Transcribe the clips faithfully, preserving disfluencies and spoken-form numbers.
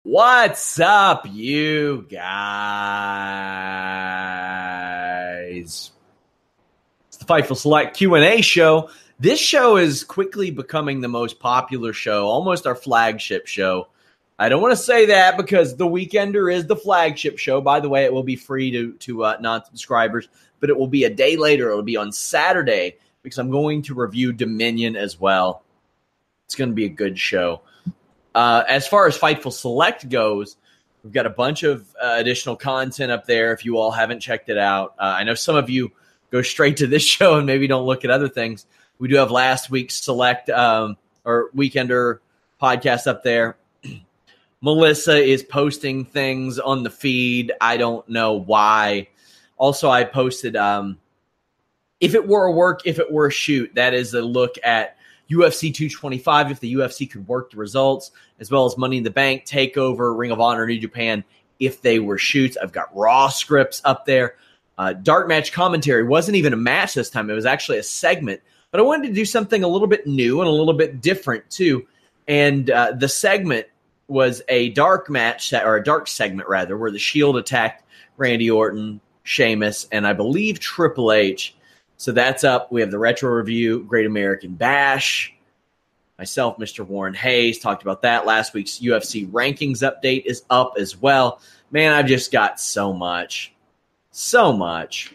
What's up, you guys? It's the Fightful Select Q and A show. This show is quickly becoming the most popular show, almost our flagship show. I don't want to say that because The Weekender is the flagship show. By the way, it will be free to, to uh, non-subscribers, but it will be a day later. It'll be on Saturday because I'm going to review Dominion as well. It's going to be a good show. Uh, as far as Fightful Select goes, we've got a bunch of uh, additional content up there if you all haven't checked it out. Uh, I know some of you go straight to this show and maybe don't look at other things. We do have last week's Select um, or Weekender podcast up there. Melissa is posting things on the feed. I don't know why. Also, I posted um, If It Were a Work, If It Were a Shoot. That is a look at U F C two twenty-five, if the U F C could work the results, as well as Money in the Bank, TakeOver, Ring of Honor, New Japan, if they were shoots. I've got Raw scripts up there. Uh, dark match commentary wasn't even a match this time. It was actually a segment. But I wanted to do something a little bit new and a little bit different, too. And uh, the segment was a dark match, or a dark segment, rather, where the Shield attacked Randy Orton, Sheamus, and I believe Triple H. So that's up. We have the Retro Review, Great American Bash. Myself, Mister Warren Hayes, talked about that. Last week's U F C rankings update is up as well. Man, I've just got so much. So much.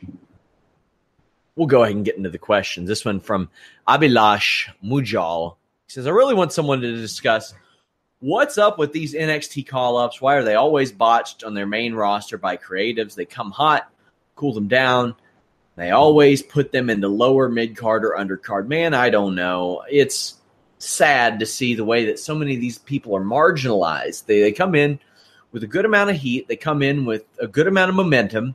We'll go ahead and get into the questions. This one from Abhilash Mujal. He says, I really want someone to discuss what's up with these N X T call-ups. Why are they always botched on their main roster by creatives? They come hot, cool them down. They always put them in the lower mid-card or undercard. Man, I don't know. It's sad to see the way that so many of these people are marginalized. They, they come in with a good amount of heat. They come in with a good amount of momentum.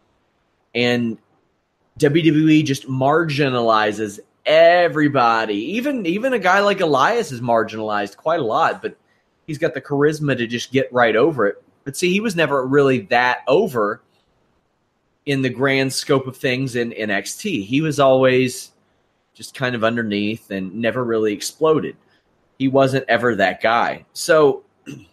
And W W E just marginalizes everybody. Even, even a guy like Elias is marginalized quite a lot, but he's got the charisma to just get right over it. But see, he was never really that over in the grand scope of things in N X T. He was always just kind of underneath and never really exploded. He wasn't ever that guy. So,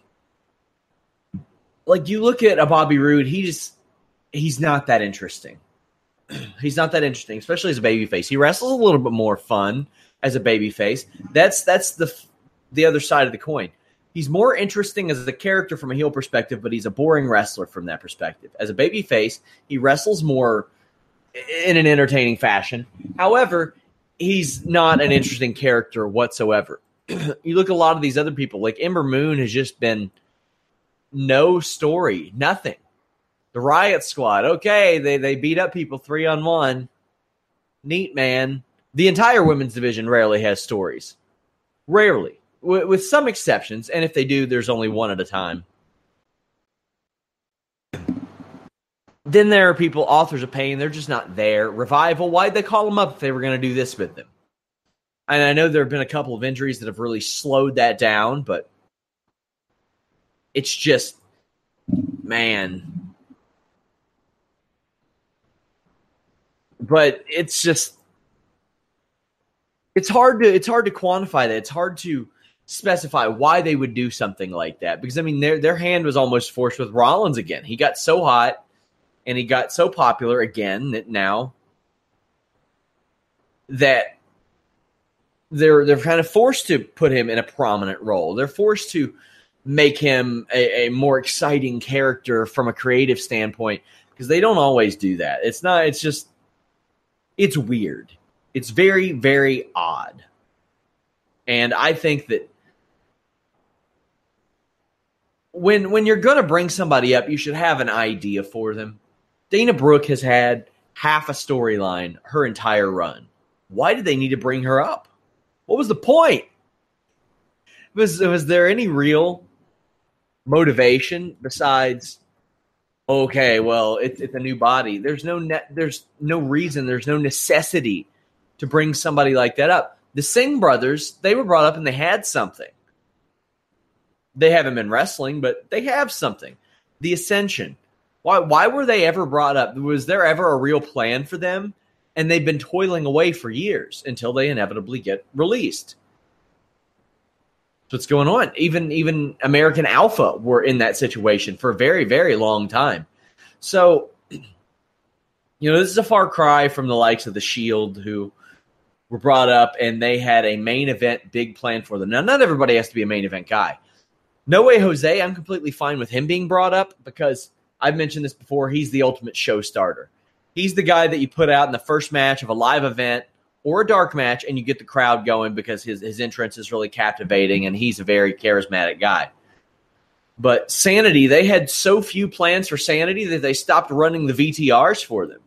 like, you look at a Bobby Roode, he just, he's not that interesting. He's not that interesting, especially as a babyface. He wrestles a little bit more fun as a babyface. That's that's the the other side of the coin. He's more interesting as a character from a heel perspective, but he's a boring wrestler from that perspective. As a babyface, he wrestles more in an entertaining fashion. However, he's not an interesting character whatsoever. You look at a lot of these other people, like Ember Moon has just been no story, nothing. The Riot Squad, okay, they, they beat up people three on one. Neat, man. The entire women's division rarely has stories. Rarely. With some exceptions, and if they do, there's only one at a time. Then there are people, Authors of Pain, they're just not there. Revival, why'd they call them up if they were going to do this with them? And I know there have been a couple of injuries that have really slowed that down, but it's just, man. But it's just, it's hard to, it's hard to quantify that. It's hard to specify why they would do something like that. Because, I mean, their their hand was almost forced with Rollins again. He got so hot and he got so popular again that now that they're they're kind of forced to put him in a prominent role. They're forced to make him a, a more exciting character from a creative standpoint because they don't always do that. It's not, it's just, it's weird. It's very, very odd. And I think that when when you're going to bring somebody up, you should have an idea for them. Dana Brooke has had half a storyline her entire run. Why did they need to bring her up? What was the point? Was, was there any real motivation besides, okay, well, it's, it's a new body? There's no ne- there's no reason, there's no necessity to bring somebody like that up. The Singh brothers, they were brought up and they had something. They haven't been wrestling, but they have something. The Ascension. Why why were they ever brought up? Was there ever a real plan for them? And they've been toiling away for years until they inevitably get released. what's going on. Even even American Alpha were in that situation for a very, very long time. So, you know, this is a far cry from the likes of the Shield, who were brought up and they had a main event big plan for them. Now, not everybody has to be a main event guy. No Way Jose, I'm completely fine with him being brought up because I've mentioned this before. He's the ultimate show starter. He's the guy that you put out in the first match of a live event or a dark match and you get the crowd going because his, his entrance is really captivating and he's a very charismatic guy. But Sanity, they had so few plans for Sanity that they stopped running the V T Rs for them.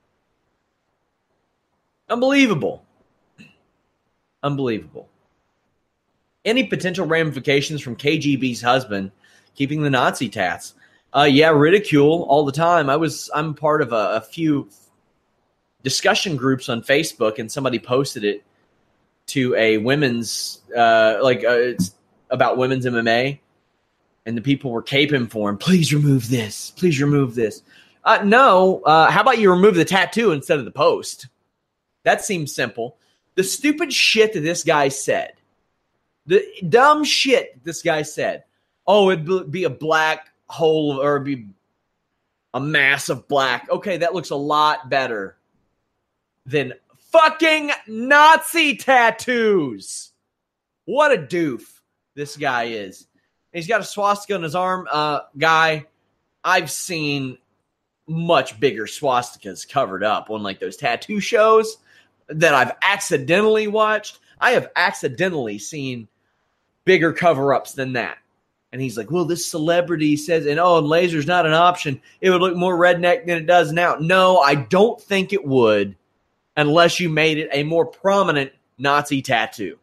Unbelievable. Unbelievable. Any potential ramifications from K G B's husband keeping the Nazi tats? Uh, yeah, ridicule all the time. I was I'm part of a, a few discussion groups on Facebook, and somebody posted it to a women's uh, like uh, it's about women's M M A, and the people were caping for him. Please remove this. Please remove this. Uh, no. Uh, how about you remove the tattoo instead of the post? That seems simple. The stupid shit that this guy said. The dumb shit this guy said. Oh, it'd be a black hole or it'd be a mass of black. Okay, that looks a lot better than fucking Nazi tattoos. What a doof this guy is. And he's got a swastika on his arm. Uh, guy, I've seen much bigger swastikas covered up on like those tattoo shows that I've accidentally watched. I have accidentally seen bigger cover-ups than that. And he's like, well, this celebrity says, and oh, and laser's not an option. It would look more redneck than it does now. No, I don't think it would unless you made it a more prominent Nazi tattoo.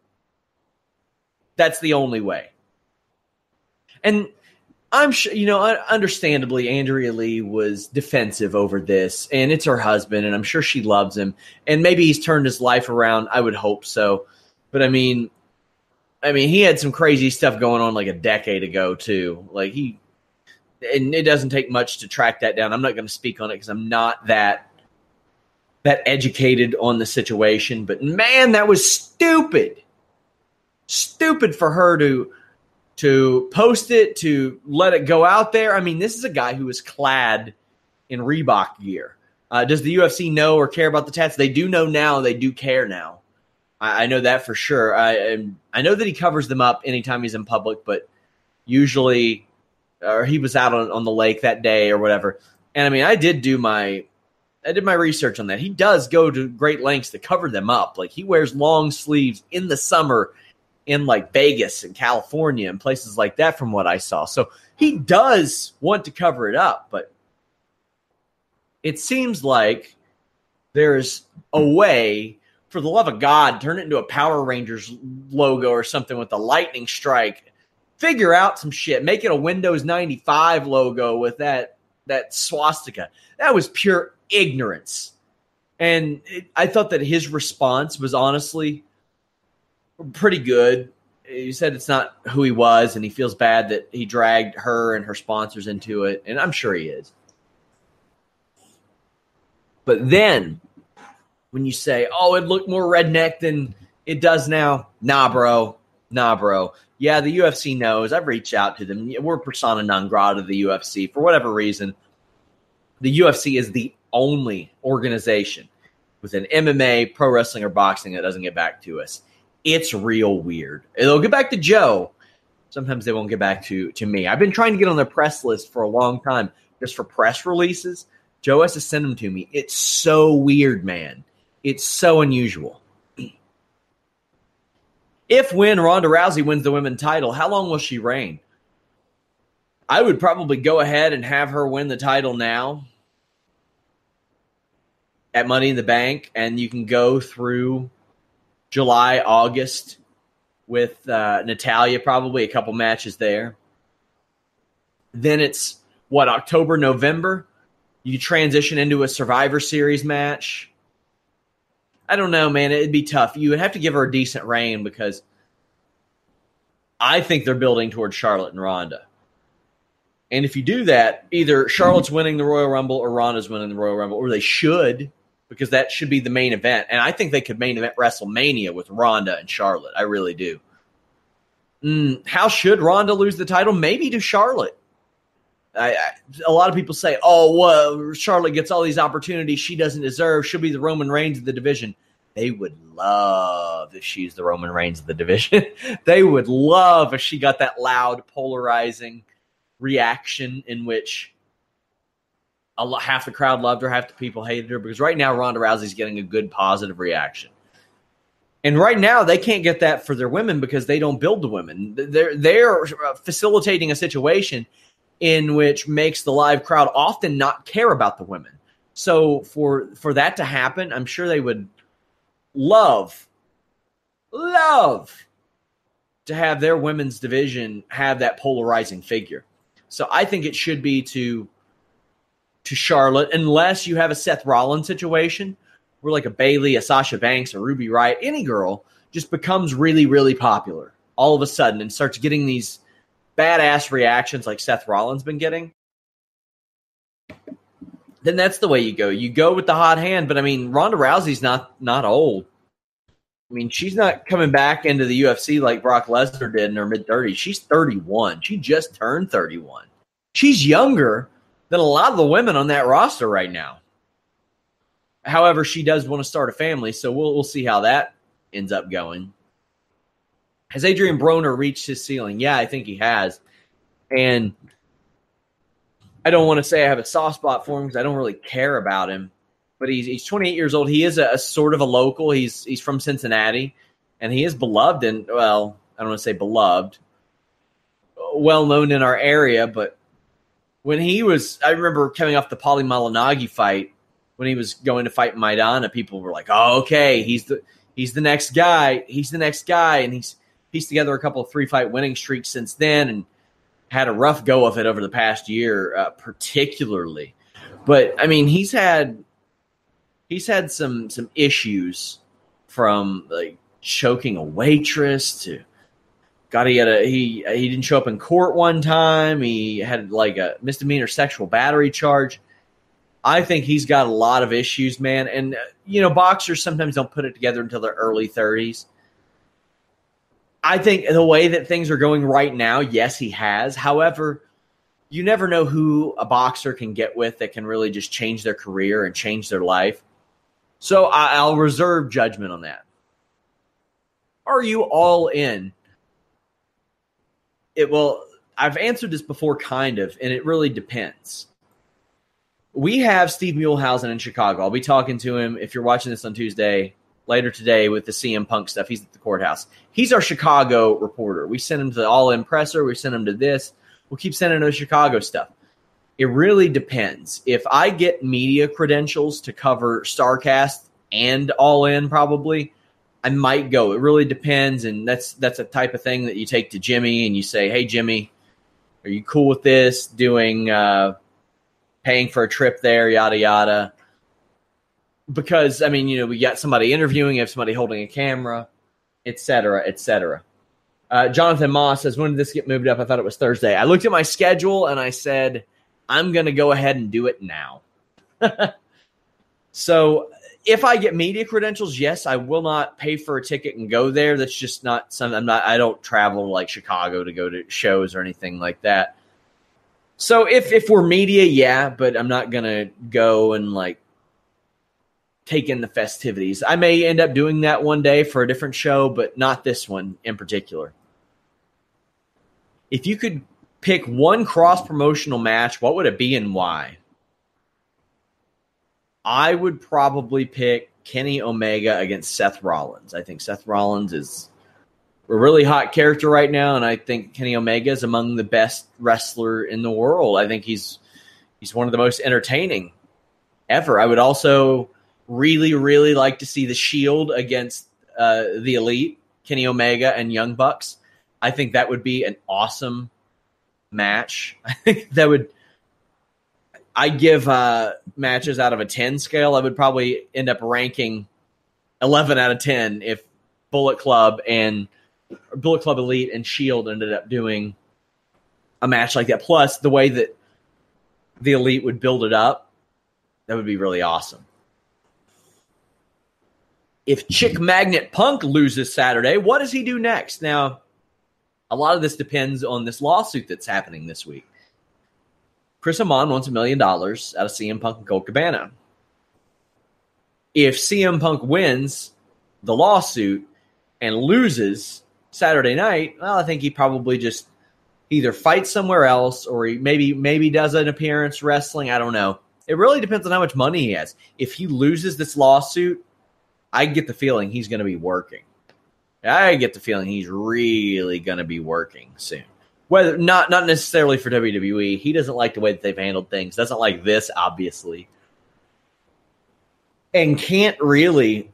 That's the only way. And I'm sure, you know, understandably, Andrea Lee was defensive over this, and it's her husband, and I'm sure she loves him. And maybe he's turned his life around. I would hope so. But I mean, I mean, he had some crazy stuff going on like a decade ago too. Like he, and it doesn't take much to track that down. I'm not going to speak on it because I'm not that that educated on the situation. But man, that was stupid. Stupid for her to. To post it, to let it go out there. I mean, this is a guy who is clad in Reebok gear. Uh, does the U F C know or care about the tats? They do know now. They do care now. I, I know that for sure. I I know that he covers them up anytime he's in public, but usually, or he was out on, on the lake that day or whatever. And I mean, I did do my, I did my research on that. He does go to great lengths to cover them up. Like he wears long sleeves in the summer in like Vegas and California and places like that from what I saw. So he does want to cover it up, but it seems like there's a way, for the love of God, turn it into a Power Rangers logo or something with a lightning strike. Figure out some shit. Make it a Windows ninety-five logo with that, that swastika. That was pure ignorance. And it, I thought that his response was honestly pretty good. He said it's not who he was, and he feels bad that he dragged her and her sponsors into it, and I'm sure he is. But then, when you say, oh, it looked more redneck than it does now, nah, bro. Nah, bro. Yeah, the U F C knows. I've reached out to them. We're persona non grata of the U F C. For whatever reason, the U F C is the only organization with an M M A, pro wrestling, or boxing that doesn't get back to us. It's real weird. They'll get back to Joe. Sometimes they won't get back to, to me. I've been trying to get on their press list for a long time just for press releases. Joe has to send them to me. It's so weird, man. It's so unusual. If when Ronda Rousey wins the women's title, how long will she reign? I would probably go ahead and have her win the title now at Money in the Bank, and you can go through July, August with uh, Natalia, probably a couple matches there. Then it's, what, October, November? You transition into a Survivor Series match. I don't know, man. It'd be tough. You would have to give her a decent reign because I think they're building towards Charlotte and Ronda. And if you do that, either Charlotte's winning the Royal Rumble or Ronda's winning the Royal Rumble, or they should, because that should be the main event. And I think they could main event WrestleMania with Ronda and Charlotte. I really do. Mm, how should Ronda lose the title? Maybe to Charlotte. I, I, a lot of people say, oh, well, Charlotte gets all these opportunities she doesn't deserve. She'll be the Roman Reigns of the division. They would love if she's the Roman Reigns of the division. They would love if she got that loud, polarizing reaction in which a lot, half the crowd loved her, half the people hated her. Because right now, Ronda Rousey's getting a good, positive reaction. And right now, they can't get that for their women because they don't build the women. They're, they're facilitating a situation in which makes the live crowd often not care about the women. So for for that to happen, I'm sure they would love, love to have their women's division have that polarizing figure. So I think it should be to, to Charlotte, unless you have a Seth Rollins situation where like a Bayley, a Sasha Banks, a Ruby Riott, any girl just becomes really, really popular all of a sudden and starts getting these badass reactions like Seth Rollins been getting. Then that's the way you go. You go with the hot hand, but I mean, Ronda Rousey's not not old. I mean, she's not coming back into the U F C like Brock Lesnar did in her mid-thirties. She's thirty-one. She just turned thirty-one. She's younger than a lot of the women on that roster right now. However, she does want to start a family, so we'll we'll see how that ends up going. Has Adrian Broner reached his ceiling? Yeah, I think he has. And I don't want to say I have a soft spot for him because I don't really care about him. But he's he's twenty-eight years old. He is a, a sort of a local. He's he's from Cincinnati, and he is beloved. And well, I don't want to say beloved, well known in our area. But when he was, I remember coming off the Paulie Malignaggi fight when he was going to fight Maidana. People were like, "Oh, okay, he's the he's the next guy. He's the next guy," and he's pieced together a couple of three-fight winning streaks since then and had a rough go of it over the past year, uh, particularly. But, I mean, he's had he's had some some issues from, like, choking a waitress to God, he had a he he didn't show up in court one time. He had, like, a misdemeanor sexual battery charge. I think he's got a lot of issues, man. And, uh, you know, boxers sometimes don't put it together until their early thirties. I think the way that things are going right now, yes, he has. However, you never know who a boxer can get with that can really just change their career and change their life. So I, I'll reserve judgment on that. Are you all in? It will. I've answered this before, kind of, and it really depends. We have Steve Muehlhausen in Chicago. I'll be talking to him if you're watching this on Tuesday. Later today with the C M Punk stuff. He's at the courthouse. He's our Chicago reporter. We send him to the All-In Presser. We send him to this. We'll keep sending him to Chicago stuff. It really depends. If I get media credentials to cover StarCast and All-In probably, I might go. It really depends, and that's that's a type of thing that you take to Jimmy and you say, hey, Jimmy, are you cool with this? Doing, uh, paying for a trip there, yada, yada. Because, I mean, you know, we got somebody interviewing, you have somebody holding a camera, et cetera, et cetera. Uh, Jonathan Moss says, when did this get moved up? I thought it was Thursday. I looked at my schedule and I said, I'm going to go ahead and do it now. So if I get media credentials, yes, I will not pay for a ticket and go there. That's just not something. I'm not, I don't travel to like Chicago to go to shows or anything like that. So if, if we're media, yeah, but I'm not going to go and like, take in the festivities. I may end up doing that one day for a different show, but not this one in particular. If you could pick one cross-promotional match, what would it be and why? I would probably pick Kenny Omega against Seth Rollins. I think Seth Rollins is a really hot character right now, and I think Kenny Omega is among the best wrestler in the world. I think he's he's one of the most entertaining ever. I would also really, really like to see the Shield against uh, the Elite, Kenny Omega and Young Bucks. I think that would be an awesome match. I think that would – I give uh, matches out of a ten scale. I would probably end up ranking eleven out of ten if Bullet Club and Bullet Club Elite and Shield ended up doing a match like that. Plus, the way that the Elite would build it up, that would be really awesome. If Chick Magnet Punk loses Saturday, what does he do next? Now, A lot of this depends on this lawsuit that's happening this week. Chris Amon wants a million dollars out of C M Punk and Colt Cabana. If C M Punk wins the lawsuit and loses Saturday night, well, I think he probably just either fights somewhere else or he maybe maybe does an appearance wrestling. I don't know. It really depends on how much money he has. If he loses this lawsuit, I get the feeling he's going to be working. I get the feeling he's really going to be working soon. Whether not not necessarily for W W E. He doesn't like the way that they've handled things. Doesn't like this, obviously. And can't really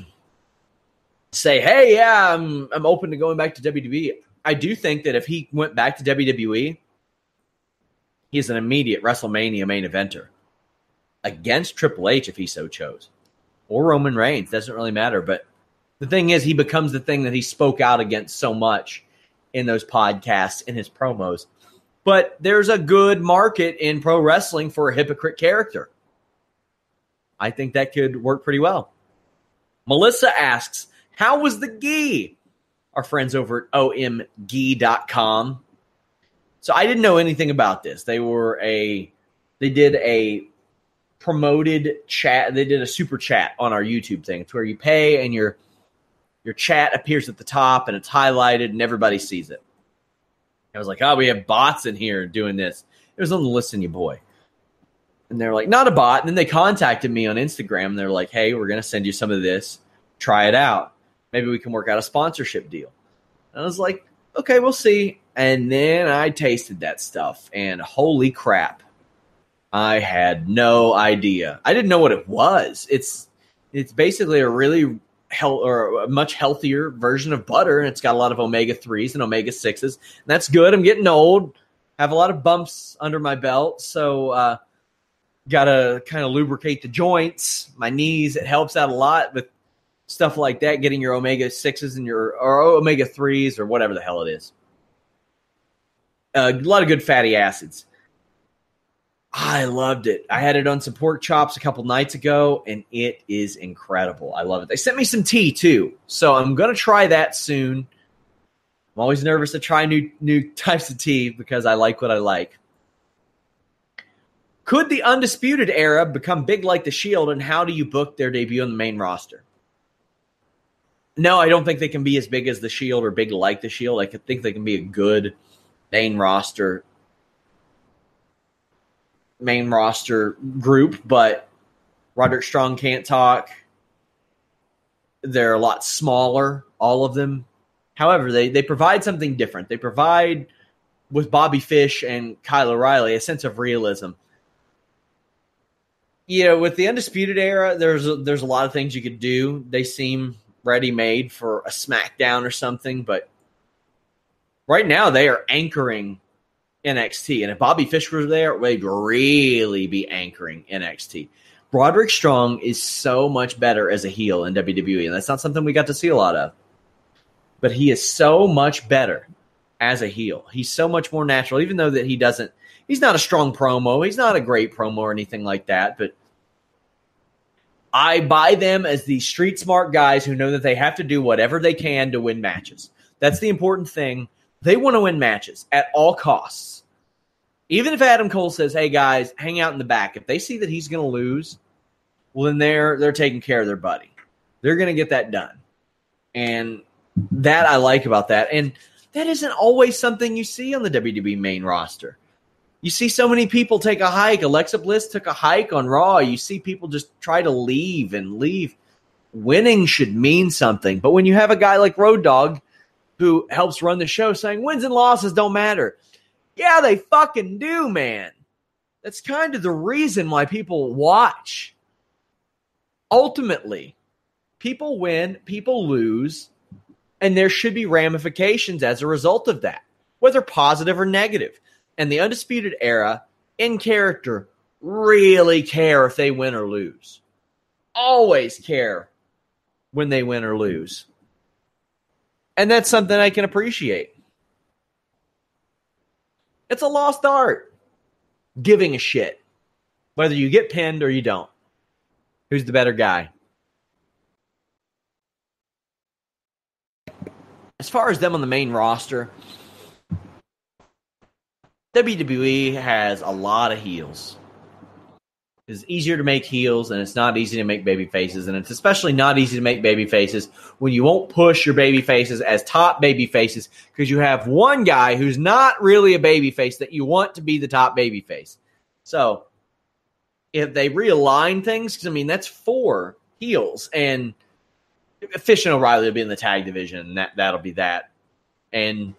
say, hey, yeah, I'm I'm open to going back to W W E. I do think that if he went back to W W E, he's an immediate WrestleMania main eventer against Triple H if he so chose. Or Roman Reigns. Doesn't really matter. But the thing is, he becomes the thing that he spoke out against so much in those podcasts, in his promos. But there's a good market in pro wrestling for a hypocrite character. I think that could work pretty well. Melissa asks, how was the gi? Our friends over at O M G dot com. So I didn't know anything about this. They were a, they did a promoted chat. They did a super chat on our YouTube thing. It's where you pay and your your chat appears at the top and it's highlighted and everybody sees it. I was like, oh, we have bots in here doing this. It was on the Listen You Boy. And they're like, not a bot. And then they contacted me on Instagram. And they're like, hey, we're going to send you some of this. Try it out. Maybe we can work out a sponsorship deal. And I was like, okay, we'll see. And then I tasted that stuff. And holy crap. I had no idea. I didn't know what it was. It's it's basically a really health or a much healthier version of butter, and it's got a lot of omega threes and omega sixes. And that's good. I'm getting old. Have a lot of bumps under my belt, so uh, got to kind of lubricate the joints, my knees. It helps out a lot with stuff like that, getting your omega sixes and your or omega threes or whatever the hell it is. Uh, a lot of good fatty acids. I loved it. I had it on some pork chops a couple nights ago, and it is incredible. I love it. They sent me some tea, too, so I'm going to try that soon. I'm always nervous to try new new types of tea because I like what I like. Could the Undisputed Era become big like the Shield, and how do you book their debut on the main roster? No, I don't think they can be as big as the Shield or big like the Shield. I think they can be a good main roster main roster group, but Roderick Strong can't talk. They're a lot smaller, all of them. However, they, they provide something different. They provide, with Bobby Fish and Kyle O'Reilly, a sense of realism. You know, with the Undisputed Era, there's a, there's a lot of things you could do. They seem ready-made for a SmackDown or something, but right now they are anchoring N X T. And if Bobby Fish was there, they'd really be anchoring N X T. Roderick Strong is so much better as a heel in W W E, and that's not something we got to see a lot of. But he is so much better as a heel. He's so much more natural, even though that he doesn't, he's not a strong promo. He's not a great promo or anything like that, but I buy them as these street smart guys who know that they have to do whatever they can to win matches. That's the important thing. They want to win matches at all costs. Even if Adam Cole says, hey, guys, hang out in the back. If they see that he's going to lose, well, then they're they're taking care of their buddy. They're going to get that done. And that I like about that. And that isn't always something you see on the W W E main roster. You see so many people take a hike. Alexa Bliss took a hike on Raw. You see people just try to leave and leave. Winning should mean something. But when you have a guy like Road Dogg who helps run the show saying wins and losses don't matter. Yeah, they fucking do, man. That's kind of the reason why people watch. Ultimately, people win, people lose, and there should be ramifications as a result of that, whether positive or negative. And the Undisputed Era, in character, really care if they win or lose. Always care when they win or lose. And that's something I can appreciate. It's a lost art. Giving a shit. Whether you get pinned or you don't. Who's the better guy? As far as them on the main roster, W W E has a lot of heels. It's easier to make heels, and it's not easy to make baby faces, and it's especially not easy to make baby faces when you won't push your baby faces as top baby faces because you have one guy who's not really a baby face that you want to be the top baby face. So if they realign things, because I mean that's four heels, and Fish and O'Reilly will be in the tag division, and that that'll be that. And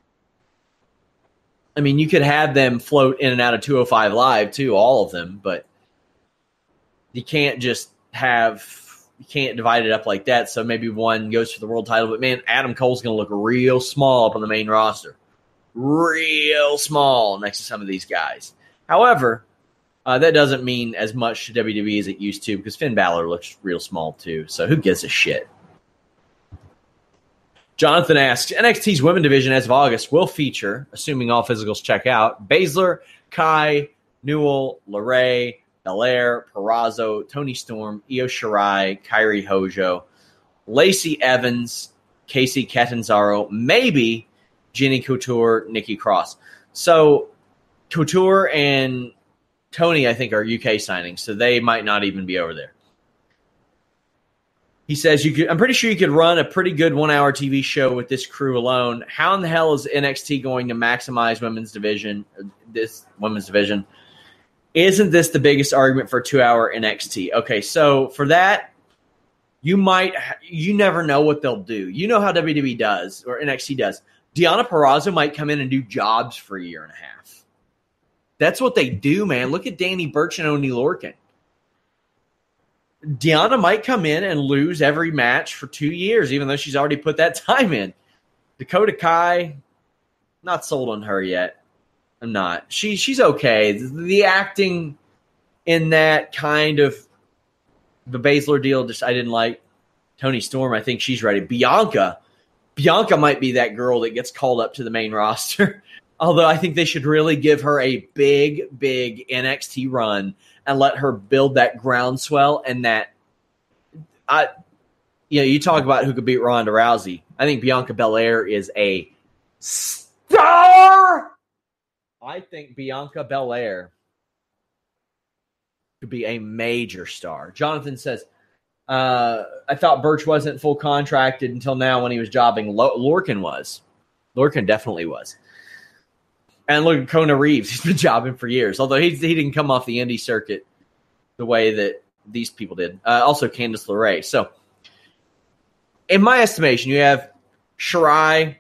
I mean, you could have them float in and out of two oh five Live too, all of them, but you can't just have, you can't divide it up like that. So maybe one goes for the world title, but man, Adam Cole's going to look real small up on the main roster. Real small next to some of these guys. However, uh, that doesn't mean as much to W W E as it used to because Finn Balor looks real small too. So who gives a shit? Jonathan asks, N X T's women division as of August will feature, assuming all physicals check out, Baszler, Kai, Newell, LeRae, Belair, Purrazzo, Toni Storm, Io Shirai, Kairi Hojo, Lacey Evans, Casey Catanzaro, maybe Jenny Couture, Nikki Cross. So Couture and Tony, I think, are U K signings, so they might not even be over there. He says, "You could. I'm pretty sure you could run a pretty good one-hour T V show with this crew alone. How in the hell is N X T going to maximize women's division? This women's division? Isn't this the biggest argument for two-hour N X T?" Okay, so for that, you might, you never know what they'll do. You know how W W E does, or N X T does. Deonna Purrazzo might come in and do jobs for a year and a half. That's what they do, man. Look at Danny Burch and Oney Lorcan. Deonna might come in and lose every match for two years, even though she's already put that time in. Dakota Kai, not sold on her yet. I'm not. She she's okay. The, the acting in that kind of the Baszler deal, just I didn't like. Toni Storm, I think she's ready. Bianca, Bianca might be that girl that gets called up to the main roster. Although I think they should really give her a big, big N X T run and let her build that groundswell and that I you know, you talk about who could beat Ronda Rousey. I think Bianca Belair is a star. I think Bianca Belair could be a major star. Jonathan says, uh, I thought Burch wasn't full contracted until now when he was jobbing. L- Lorcan was. Lorcan definitely was. And look at Kona Reeves. He's been jobbing for years, although he, he didn't come off the indie circuit the way that these people did. Uh, also, Candice LeRae. So, in my estimation, you have Shirai,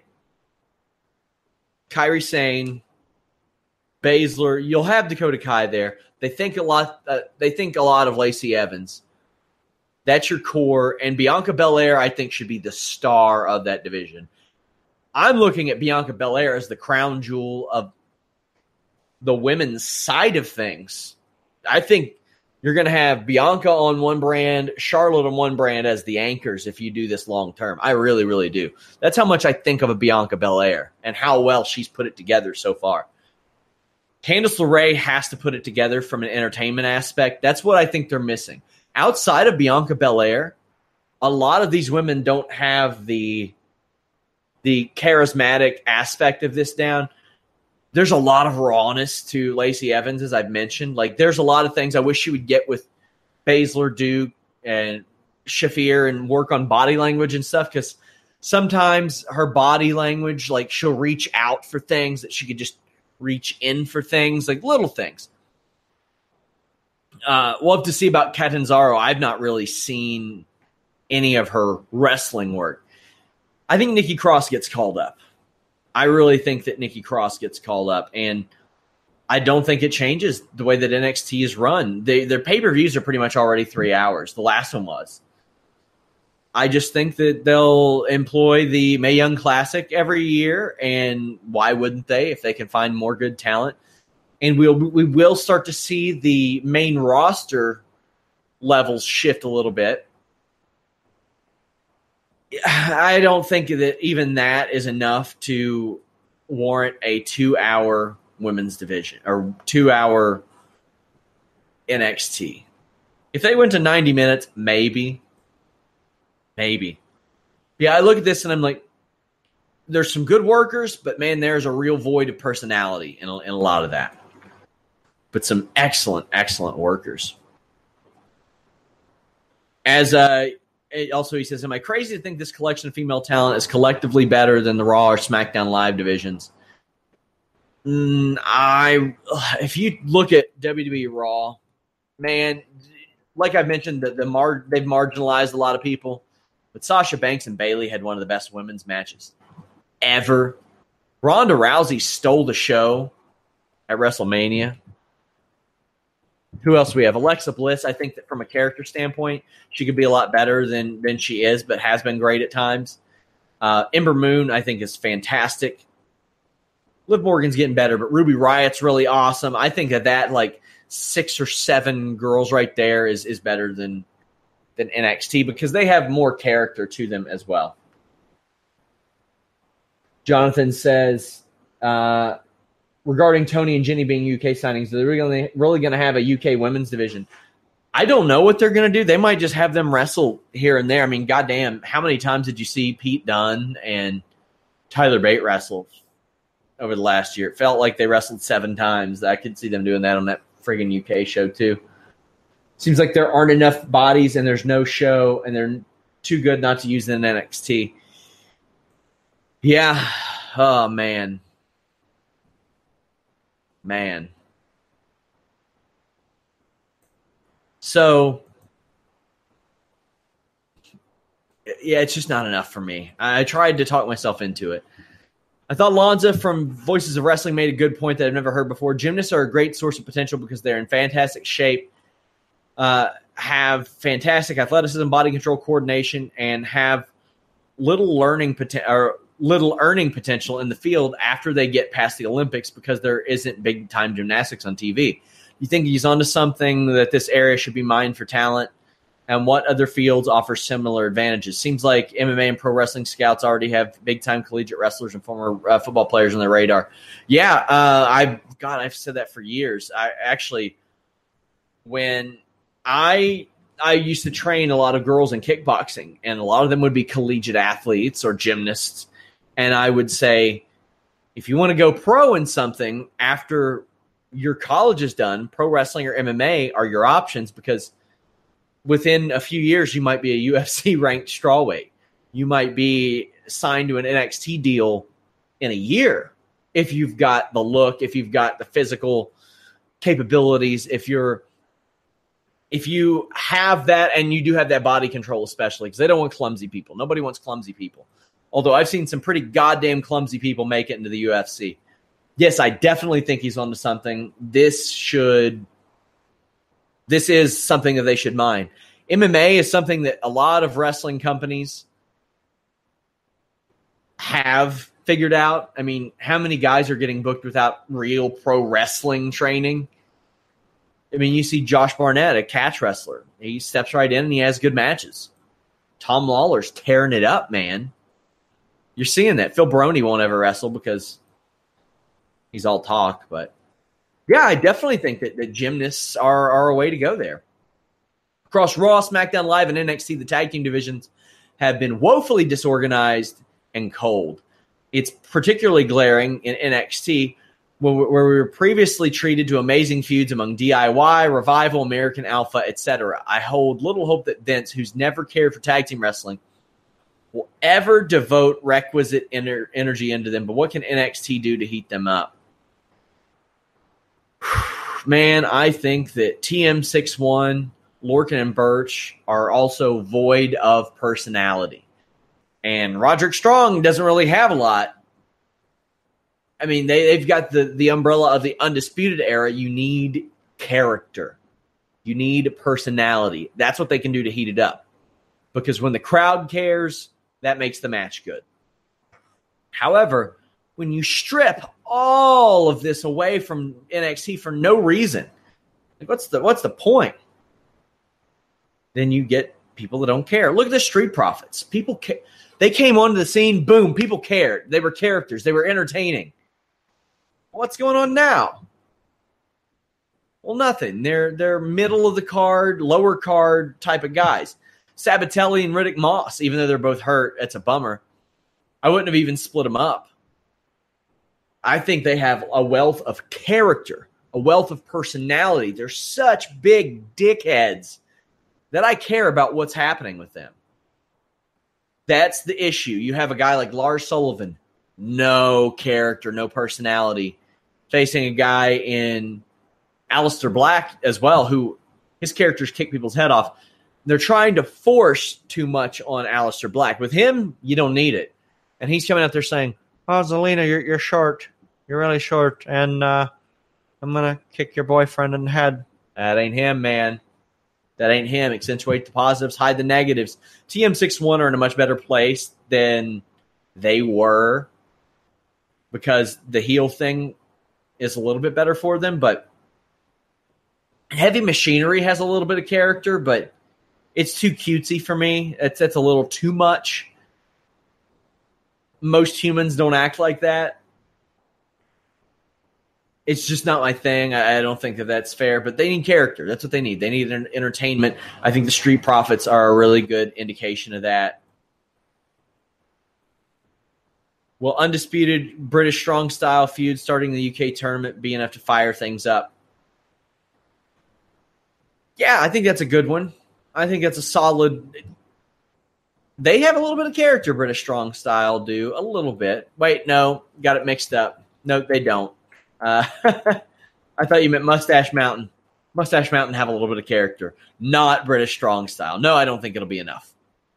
Kairi Sane, Baszler. You'll have Dakota Kai there. They think a lot. Uh, they think a lot of Lacey Evans. That's your core, and Bianca Belair, I think, should be the star of that division. I'm looking at Bianca Belair as the crown jewel of the women's side of things. I think you're going to have Bianca on one brand, Charlotte on one brand as the anchors if you do this long term. I really, really do. That's how much I think of a Bianca Belair and how well she's put it together so far. Candice LeRae has to put it together from an entertainment aspect. That's what I think they're missing. Outside of Bianca Belair, a lot of these women don't have the the charismatic aspect of this down. There's a lot of rawness to Lacey Evans, as I've mentioned. Like, there's a lot of things I wish she would get with Baszler, Duke, and Shafir and work on body language and stuff, because sometimes her body language, like, she'll reach out for things that she could just reach in for things, like little things. Uh, we'll have to see about Catanzaro. I've not really seen any of her wrestling work. I think Nikki Cross gets called up. I really think that Nikki Cross gets called up, and I don't think it changes the way that N X T is run. They, their pay-per-views are pretty much already three hours. The last one was. I just think that they'll employ the Mae Young Classic every year, and why wouldn't they if they can find more good talent? And we'll we will start to see the main roster levels shift a little bit. I don't think that even that is enough to warrant a two-hour women's division or two-hour N X T. If they went to ninety minutes, maybe. Maybe. Yeah, I look at this and I'm like, there's some good workers, but man, there's a real void of personality in a, in a lot of that. But some excellent, excellent workers. As uh, also he says, am I crazy to think this collection of female talent is collectively better than the Raw or SmackDown Live divisions? Mm, I, if you look at W W E Raw, man, like I mentioned, the, the mar- they've marginalized a lot of people. But Sasha Banks and Bayley had one of the best women's matches ever. Ronda Rousey stole the show at WrestleMania. Who else do we have? Alexa Bliss. I think that from a character standpoint, she could be a lot better than, than she is, but has been great at times. Uh, Ember Moon, I think, is fantastic. Liv Morgan's getting better, but Ruby Riot's really awesome. I think that that, like, six or seven girls right there is, is better than, than N X T because they have more character to them as well. Jonathan says, uh, regarding Tony and Jenny being U K signings, they're really, really going to have a U K women's division. I don't know what they're going to do. They might just have them wrestle here and there. I mean, goddamn, how many times did you see Pete Dunne and Tyler Bate wrestle over the last year? It felt like they wrestled seven times. I could see them doing that on that friggin' U K show too. Seems like there aren't enough bodies and there's no show and they're too good not to use in N X T. Yeah. Oh, man. Man. So, yeah, it's just not enough for me. I tried to talk myself into it. I thought Lanza from Voices of Wrestling made a good point that I've never heard before. Gymnasts are a great source of potential because they're in fantastic shape, uh, have fantastic athleticism, body control, coordination, and have little learning potential or little earning potential in the field after they get past the Olympics because there isn't big-time gymnastics on T V. You think he's onto something that this area should be mined for talent? And what other fields offer similar advantages? Seems like M M A and pro wrestling scouts already have big-time collegiate wrestlers and former uh, football players on their radar. Yeah, uh, I've God, I've said that for years. I actually, when I I used to train a lot of girls in kickboxing, and a lot of them would be collegiate athletes or gymnasts. And I would say, if you want to go pro in something after your college is done, pro wrestling or M M A are your options because within a few years, you might be a U F C-ranked strawweight. You might be signed to an N X T deal in a year if you've got the look, if you've got the physical capabilities, if you're if you have that and you do have that body control especially because they don't want clumsy people. Nobody wants clumsy people. Although I've seen some pretty goddamn clumsy people make it into the U F C. Yes, I definitely think he's onto something. This should, this is something that they should mine. M M A is something that a lot of wrestling companies have figured out. I mean, how many guys are getting booked without real pro wrestling training? I mean, you see Josh Barnett, a catch wrestler. He steps right in and he has good matches. Tom Lawler's tearing it up, man. You're seeing that. Phil Baroni won't ever wrestle because he's all talk. But, yeah, I definitely think that, that gymnasts are, are a way to go there. Across Raw, SmackDown Live, and N X T, the tag team divisions have been woefully disorganized and cold. It's particularly glaring in N X T, where we were previously treated to amazing feuds among D I Y, Revival, American Alpha, et cetera. I hold little hope that Vince, who's never cared for tag team wrestling, will ever devote requisite ener- energy into them. But what can N X T do to heat them up? Man, I think that T M sixty-one, Lorcan, and Birch are also void of personality. And Roderick Strong doesn't really have a lot. I mean, they, they've got the, the umbrella of the Undisputed Era. You need character. You need personality. That's what they can do to heat it up. Because when the crowd cares, that makes the match good. However, when you strip all of this away from N X T for no reason, like what's the what's the point? Then you get people that don't care. Look at the Street Profits. People ca- they came onto the scene, boom, people cared. They were characters. They were entertaining. What's going on now? Well, nothing. They're they're middle of the card, lower card type of guys. Sabatelli and Riddick Moss, even though they're both hurt, it's a bummer. I wouldn't have even split them up. I think they have a wealth of character, a wealth of personality. They're such big dickheads that I care about what's happening with them. That's the issue. You have a guy like Lars Sullivan, no character, no personality, facing a guy in Aleister Black as well, who his characters kick people's head off. They're trying to force too much on Aleister Black. With him, you don't need it. And he's coming out there saying, oh, Zelina, you're, you're short. You're really short. And uh, I'm going to kick your boyfriend in the head. That ain't him, man. That ain't him. Accentuate the positives, hide the negatives. T M sixty-one are in a much better place than they were because the heel thing is a little bit better for them. But Heavy Machinery has a little bit of character, but it's too cutesy for me. It's, it's a little too much. Most humans don't act like that. It's just not my thing. I, I don't think that that's fair, but they need character. That's what they need. They need an entertainment. I think the Street Profits are a really good indication of that. Will Undisputed British Strong Style feud starting the U K tournament be enough to fire things up? Yeah, I think that's a good one. I think that's a solid. They have a little bit of character, British Strong Style do. A little bit. Wait, no. Got it mixed up. No, they don't. Uh, I thought you meant Mustache Mountain. Mustache Mountain have a little bit of character. Not British Strong Style. No, I don't think it'll be enough.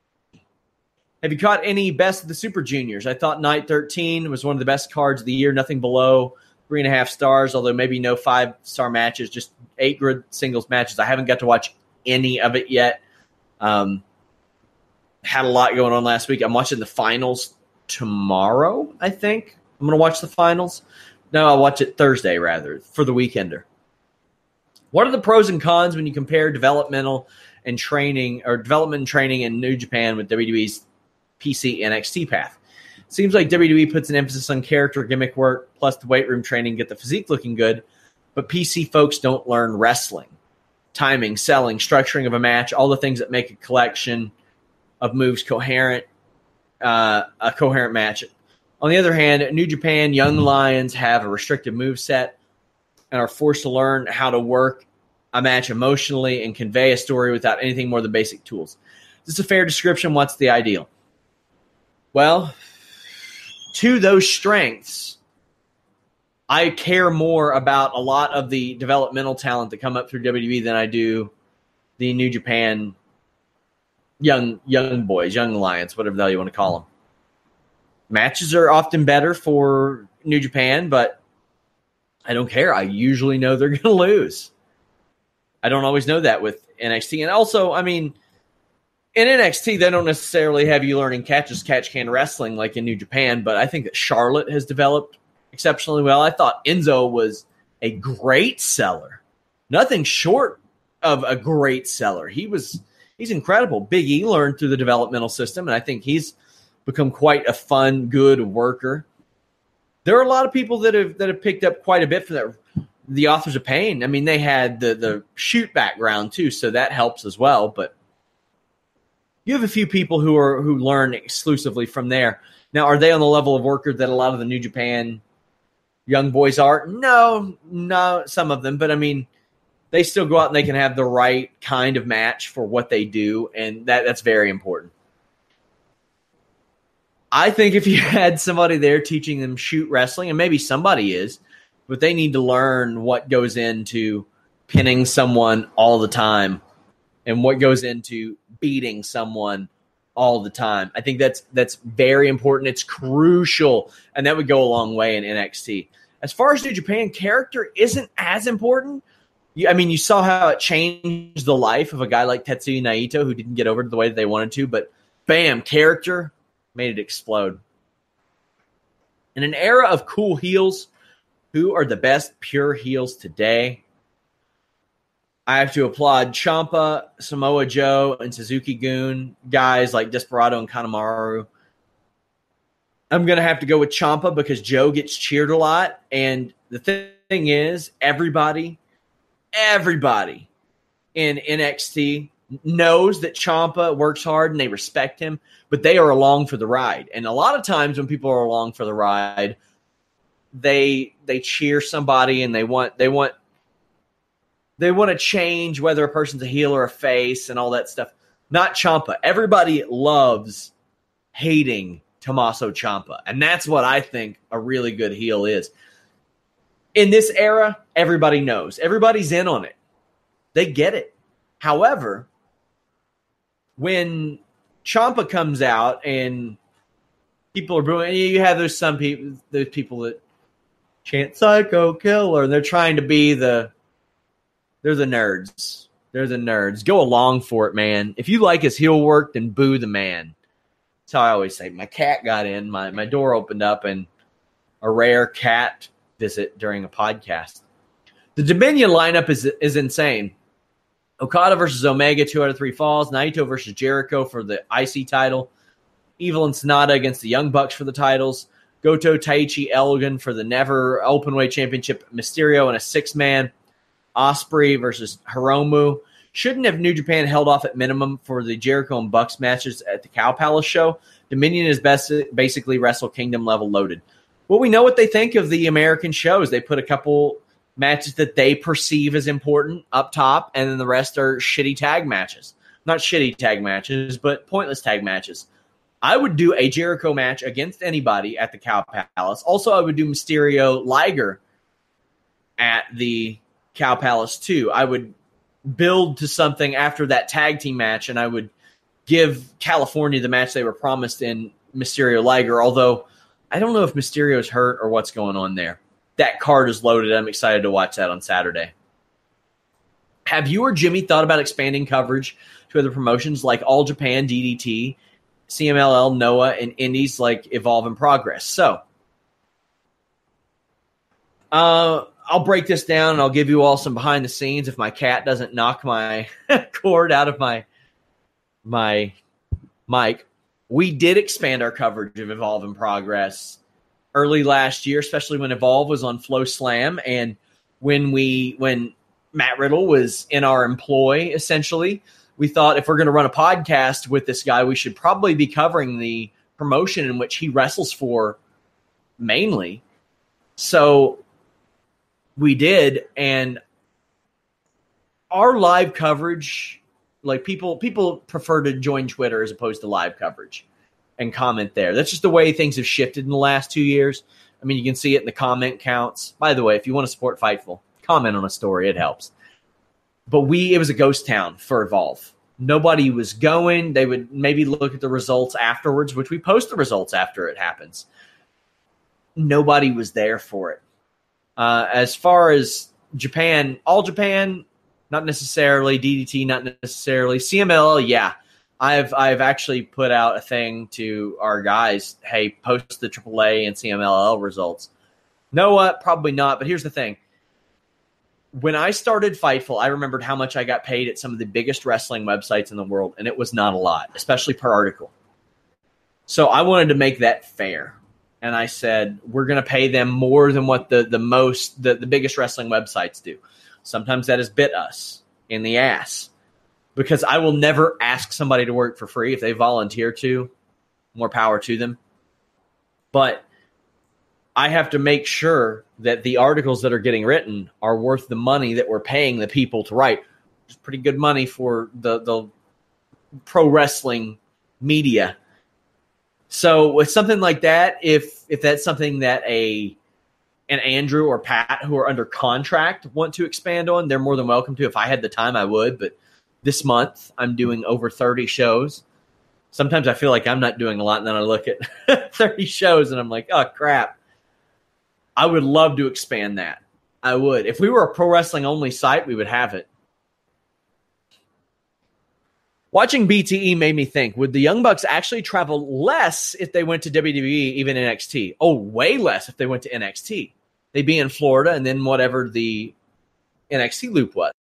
Have you caught any Best of the Super Juniors? I thought Night thirteen was one of the best cards of the year. Nothing below three and a half stars, although maybe no five-star matches, just eight grid singles matches. I haven't got to watch any of it yet. Um, had a lot going on last week. I'm watching the finals tomorrow, I think. I'm going to watch the finals. No, I'll watch it Thursday, rather, for the Weekender. What are the pros and cons when you compare developmental and training, or development and training in New Japan with W W E's P C N X T path? It seems like W W E puts an emphasis on character gimmick work, plus the weight room training, get the physique looking good, but P C folks don't learn wrestling, timing, selling, structuring of a match, all the things that make a collection of moves coherent, uh, a coherent match. On the other hand, New Japan Young Lions have a restrictive move set and are forced to learn how to work a match emotionally and convey a story without anything more than basic tools. Is this a fair description? What's the ideal? Well, to those strengths, I care more about a lot of the developmental talent that come up through W W E than I do the New Japan young young boys, young lions, whatever the hell you want to call them. Matches are often better for New Japan, but I don't care. I usually know they're going to lose. I don't always know that with N X T. And also, I mean, in N X T, they don't necessarily have you learning catch-as catch-can wrestling like in New Japan, but I think that Charlotte has developed exceptionally well. I thought Enzo was a great seller. Nothing short of a great seller. He was he's incredible. Big E learned through the developmental system, and I think he's become quite a fun, good worker. There are a lot of people that have that have picked up quite a bit from that. The Authors of Pain. I mean, they had the the shoot background too, so that helps as well. But you have a few people who are who learn exclusively from there. Now, are they on the level of worker that a lot of the New Japan young boys are? No, no, some of them. But I mean, they still go out and they can have the right kind of match for what they do, and that that's very important. I think if you had somebody there teaching them shoot wrestling, and maybe somebody is, but they need to learn what goes into pinning someone all the time and what goes into beating someone all the time. I think that's that's very important. It's crucial, and that would go a long way in N X T. As far as New Japan, character isn't as important. You, I mean, you saw how it changed the life of a guy like Tetsuya Naito who didn't get over the way that they wanted to, but bam, character made it explode. In an era of cool heels, who are the best pure heels today? I have to applaud Ciampa, Samoa Joe, and Suzuki-gun, guys like Desperado and Kanemaru. I'm going to have to go with Ciampa because Joe gets cheered a lot. And the thing is, everybody, everybody in N X T knows that Ciampa works hard and they respect him, but they are along for the ride. And a lot of times when people are along for the ride, they they cheer somebody and they want they want they want to change whether a person's a heel or a face and all that stuff. Not Ciampa. Everybody loves hating Tommaso Ciampa, and that's what I think a really good heel is. In this era, everybody knows. Everybody's in on it. They get it. However, when Ciampa comes out and people are booing, you have those some people, those people that chant "Psycho Killer," and they're trying to be the, they're the nerds. They're the nerds. Go along for it, man. If you like his heel work, then boo the man. That's how I always say. My cat got in. My my door opened up, and a rare cat visit during a podcast. The Dominion lineup is is insane. Okada versus Omega, two out of three falls. Naito versus Jericho for the I C title. Evil and Sonata against the Young Bucks for the titles. Goto, Taichi, Elgin for the Never Openweight Championship. Mysterio in a six-man. Ospreay versus Hiromu. Shouldn't have New Japan held off at minimum for the Jericho and Bucks matches at the Cow Palace show. Dominion is best, basically Wrestle Kingdom level loaded. Well, we know what they think of the American shows. They put a couple matches that they perceive as important up top, and then the rest are shitty tag matches. Not shitty tag matches, but pointless tag matches. I would do a Jericho match against anybody at the Cow Palace. Also, I would do Mysterio Liger at the Cow Palace too. I would build to something after that tag team match, and I would give California the match they were promised in Mysterio Liger, although I don't know if Mysterio's hurt or what's going on there. That card is loaded. I'm excited to watch that on Saturday. Have you or Jimmy thought about expanding coverage to other promotions like All Japan, D D T, C M L L, Noah, and indies like Evolve and Progress? So, uh, I'll break this down and I'll give you all some behind the scenes if my cat doesn't knock my cord out of my my mic. We did expand our coverage of Evolve and Progress early last year, especially when Evolve was on Flow Slam, and when we when Matt Riddle was in our employ, essentially, we thought if we're going to run a podcast with this guy, we should probably be covering the promotion in which he wrestles for mainly. So we did, and our live coverage, like people people prefer to join Twitter as opposed to live coverage and comment there. That's just the way things have shifted in the last two years. I mean, you can see it in the comment counts. By the way, if you want to support Fightful, comment on a story. It helps. But we, it was a ghost town for Evolve. Nobody was going. They would maybe look at the results afterwards, which we post the results after it happens. Nobody was there for it. Uh, as far as Japan, All Japan, not necessarily. D D T, not necessarily. C M L L, yeah. I've I've actually put out a thing to our guys, hey, post the triple A and C M L L results. Noah, probably not, but here's the thing. When I started Fightful, I remembered how much I got paid at some of the biggest wrestling websites in the world, and it was not a lot, especially per article. So I wanted to make that fair. And I said, we're going to pay them more than what the, the most, the, the biggest wrestling websites do. Sometimes that has bit us in the ass. Because I will never ask somebody to work for free. If they volunteer to, more power to them. But I have to make sure that the articles that are getting written are worth the money that we're paying the people to write. It's pretty good money for the, the pro wrestling media. So with something like that, if if that's something that a an Andrew or Pat who are under contract want to expand on, they're more than welcome to. If I had the time, I would, but this month, I'm doing over thirty shows. Sometimes I feel like I'm not doing a lot, and then I look at thirty shows, and I'm like, oh, crap. I would love to expand that. I would. If we were a pro wrestling only site, we would have it. Watching B T E made me think, would the Young Bucks actually travel less if they went to W W E, even N X T? Oh, way less if they went to N X T. They'd be in Florida, and then whatever the N X T loop was.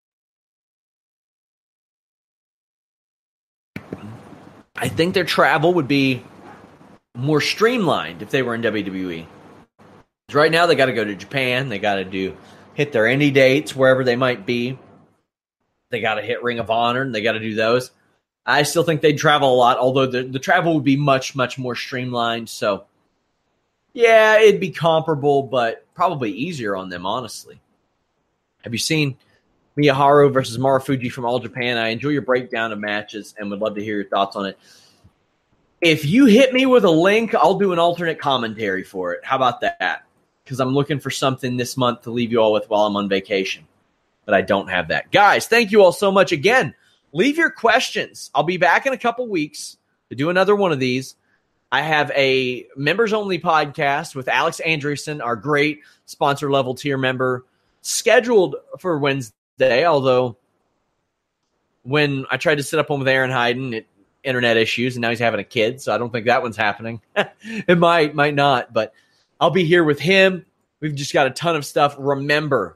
I think their travel would be more streamlined if they were in W W E. Right now, they got to go to Japan. They got to do hit their indie dates wherever they might be. They got to hit Ring of Honor, and they got to do those. I still think they'd travel a lot, although the, the travel would be much, much more streamlined. So, yeah, it'd be comparable, but probably easier on them, honestly. Have you seen Miyaharu versus Marufuji from All Japan? I enjoy your breakdown of matches and would love to hear your thoughts on it. If you hit me with a link, I'll do an alternate commentary for it. How about that? Because I'm looking for something this month to leave you all with while I'm on vacation. But I don't have that. Guys, thank you all so much. Again, leave your questions. I'll be back in a couple weeks to do another one of these. I have a members-only podcast with Alex Andreessen, our great sponsor-level tier member, scheduled for Wednesday, although when I tried to set up one with Aaron Hayden, it internet issues, and now he's having a kid, so I don't think that one's happening. It might, might not, but I'll be here with him. We've just got a ton of stuff. Remember,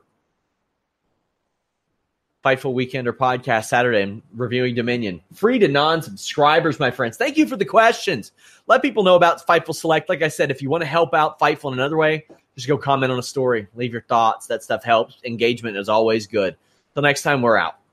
Fightful Weekender podcast Saturday and reviewing Dominion. Free to non-subscribers, my friends. Thank you for the questions. Let people know about Fightful Select. Like I said, if you want to help out Fightful in another way, just go comment on a story. Leave your thoughts. That stuff helps. Engagement is always good. Till next time, we're out.